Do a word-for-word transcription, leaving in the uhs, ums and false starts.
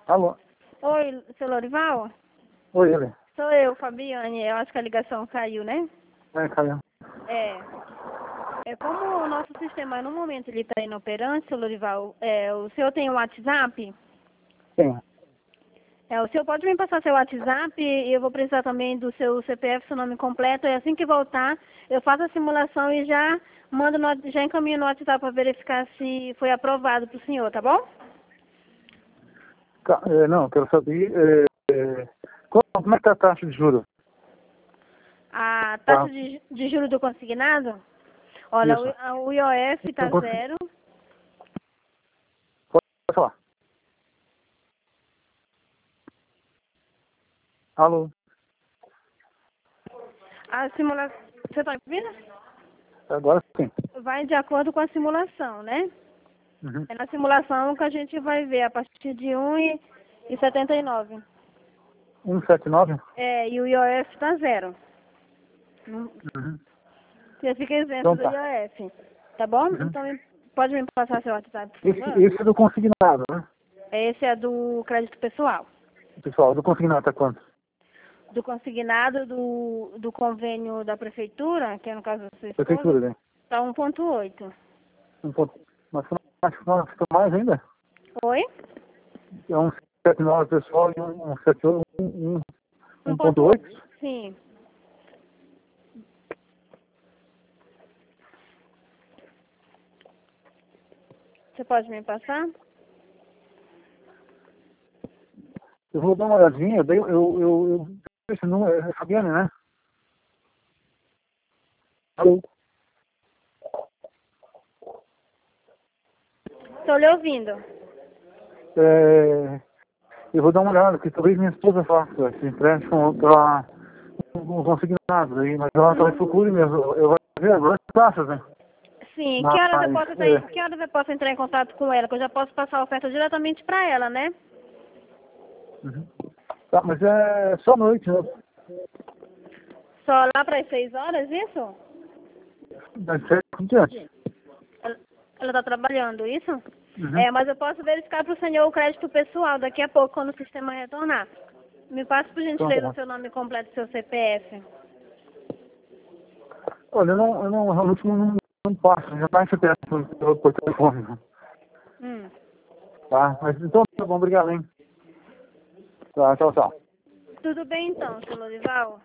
Alô? Oi, seu Lorival? Oi, ele. Sou eu, Fabiane. Eu acho que a ligação caiu, né? É, caiu. É. É como o nosso sistema, no momento, ele está inoperante, seu Lorival, é, o senhor tem um WhatsApp? Sim. É, o senhor pode me passar seu WhatsApp e eu vou precisar também do seu C P F, seu nome completo. E assim que voltar, eu faço a simulação e já mando no, já encaminho no WhatsApp para verificar se foi aprovado para o senhor, tá bom? Ca- é, não, eu quero saber é, é, qual- como é que tá a taxa de juros? A Tá. taxa de, de juros do consignado? Olha, Isso. o, a- o I O F está Eu consegui- zero. Pode falar. Alô? A simulação. Você está me ouvindo? Agora sim. Vai de acordo com a simulação, né? Uhum. É na simulação que a gente vai ver a partir de um e setenta e nove. cento e setenta e nove? É, e o I O F está zero. Não- Uhum. Você fica isento Então do tá. I O F. Tá bom? Uhum. Então me- pode me passar seu WhatsApp, por Esse, favor? esse é do consignado, né? Esse é do crédito pessoal. Pessoal, do consignado tá quanto? Do consignado do, do convênio da prefeitura, que é no caso da sua Prefeitura, esposa, né? está um ponto oito. Um ponto. Mas acho que não fica mais ainda. Oi? É um setenta e nove pessoal e um, um setenta e oito, um, um, um um ponto ponto oito. oito. Sim. Você pode me passar? Eu vou dar uma olhadinha, daí eu, eu, eu, eu esse número é Fabiane, né? Alô? Estou lhe ouvindo. É, eu vou dar uma olhada, porque talvez minha esposa faça esse empréstimo para um consignado aí, mas ela talvez procure mesmo. Eu vou ver agora as taxas, né? Sim, que horas eu Mas, posso, é, ter, que horas eu posso entrar em contato com ela? Que eu já posso passar a oferta diretamente para ela, né? uhum. Tá, mas é só noite, né? Só lá para as seis horas, isso? Das sete em diante. Ela está trabalhando, isso? Uhum. É, mas eu posso verificar para o senhor o crédito pessoal daqui a pouco, quando o sistema retornar. Me passa, por Então, tá gentileza, o bom. seu nome completo e seu C P F. Olha, eu não, eu não, realmente não, não passo, já está em C P F por, por, por telefone, né? Hum. Tá? Mas então tá bom, obrigado, hein? Tá, tchau, tchau. Tudo bem então, seu Lorival?